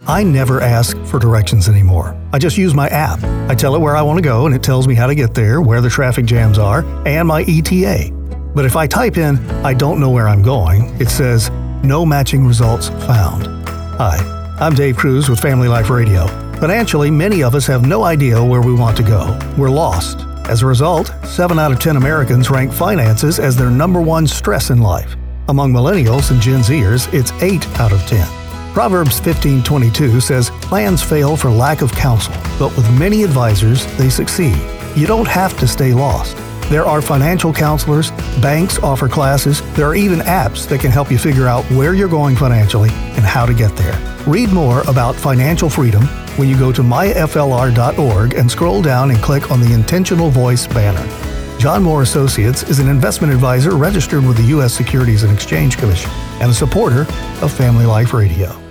I never ask for directions anymore. I just use my app. I tell it where I want to go and it tells me how to get there, where the traffic jams are, and my ETA. But if I type in, I don't know where I'm going, it says, no matching results found. Hi, I'm Dave Cruz with Family Life Radio. Financially, many of us have no idea where we want to go. We're lost. As a result, 7 out of 10 Americans rank finances as their number one stress in life. Among millennials and Gen Zers, it's 8 out of 10. Proverbs 15:22 says, plans fail for lack of counsel, but with many advisors, they succeed. You don't have to stay lost. There are financial counselors, banks offer classes, there are even apps that can help you figure out where you're going financially and how to get there. Read more about financial freedom when you go to myflr.org and scroll down and click on the Intentional Voice banner. John Moore Associates is an investment advisor registered with the U.S. Securities and Exchange Commission and a supporter of Family Life Radio.